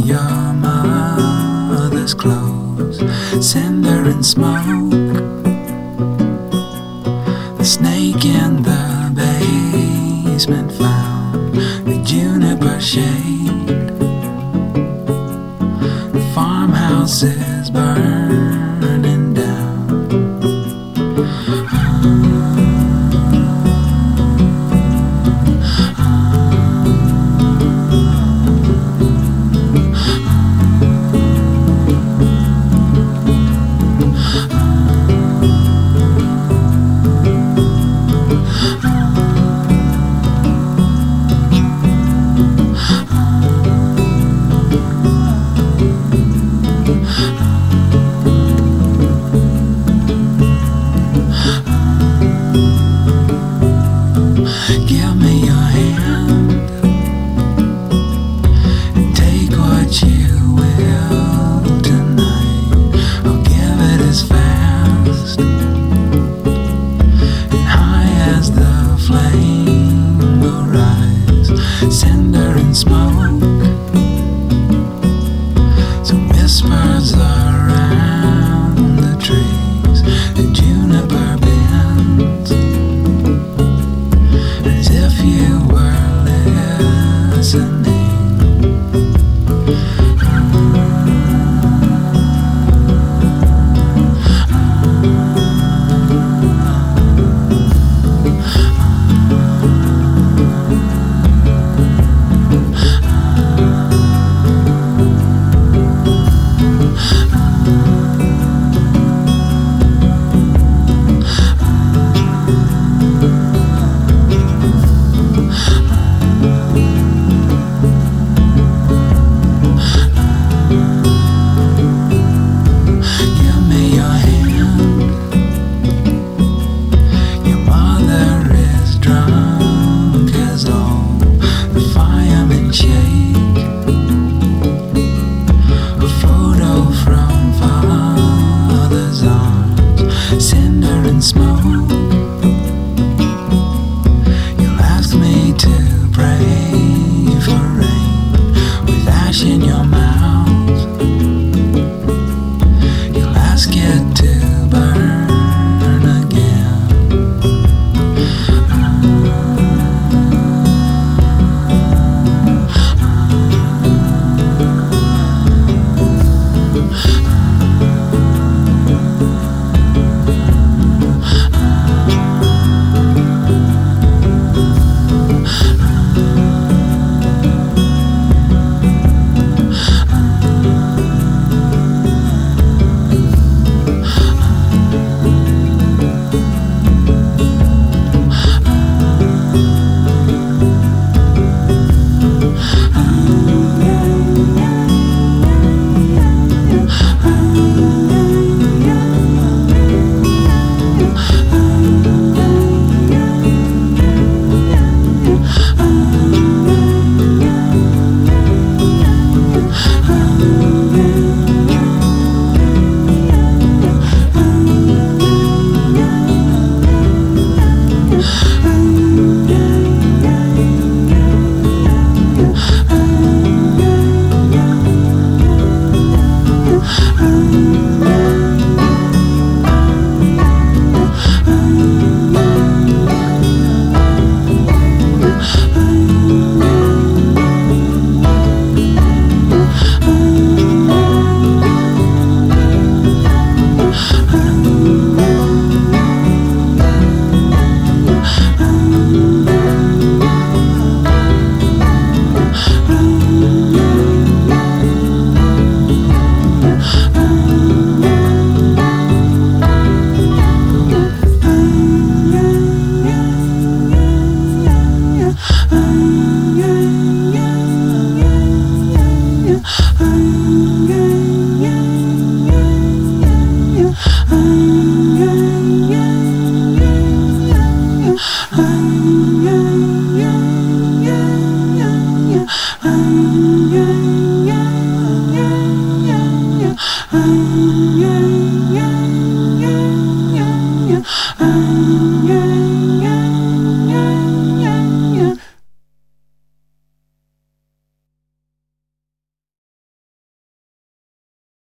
your mother's clothes, cinder and smoke. The snake in the basement found the juniper shade. The farmhouse is burning down. Give me your hand and take what you will tonight. I'll give it as fast and high as the flame will rise, cinder and smoke. So whispers around the trees, the juniper bends as if you were listening. Cinder and smoke. You'll ask me to pray for rain with ash in your mouth. You'll ask it to burn again.